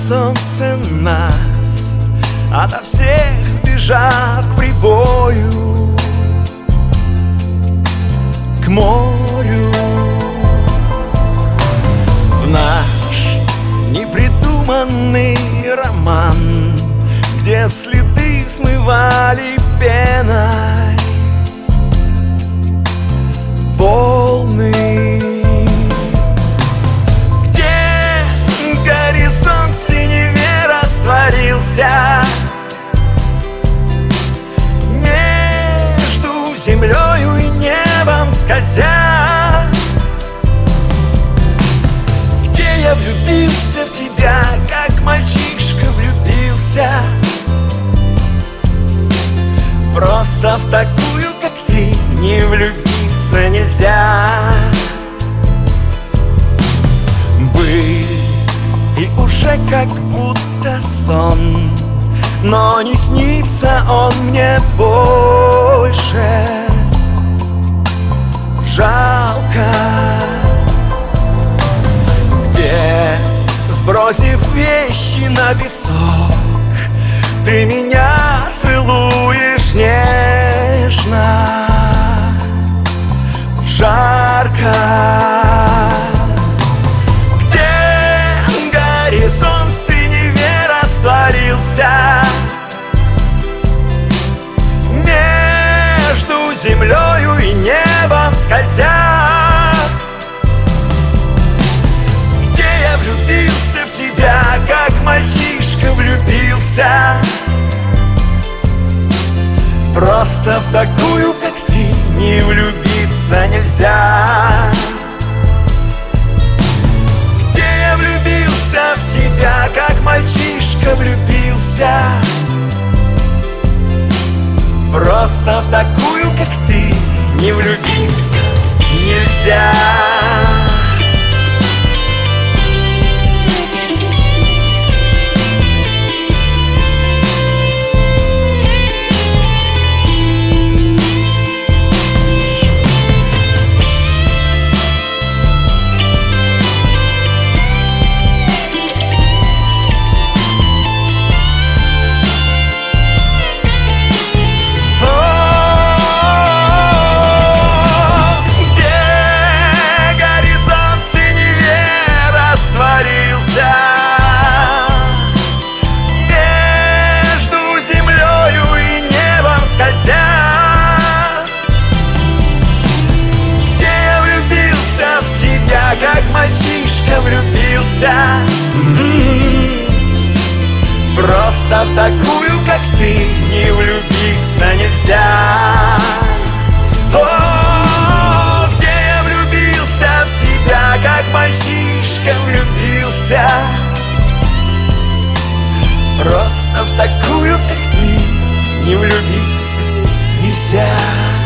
солнце нас, ото всех сбежав к прибою, к морю. В наш непридуманный роман, где следы смывали пеной волны, где горизонт в синеве растворился между землею и небом скользя, где я влюбился в тебя, как мальчишка влюбился, просто в такую, как ты, не влюбиться нельзя. Был и уже как будто сон, но не снится он мне больше. Жалко, где, сбросив вещи на песок, ты меня целуешь нежно, жарко, где горизонт в синеве растворился между землею и небом скользя, где я влюбился в тебя, как мальчишка влюбился, просто в такую, как ты, не влюбиться нельзя. Где я влюбился в тебя, как мальчишка влюбился, просто в такую, как ты, не влюбиться нельзя. Как мальчишка влюбился, просто в такую, как ты, не влюбиться нельзя. О, где я влюбился в тебя, как мальчишка влюбился, просто в такую, как ты, не влюбиться нельзя.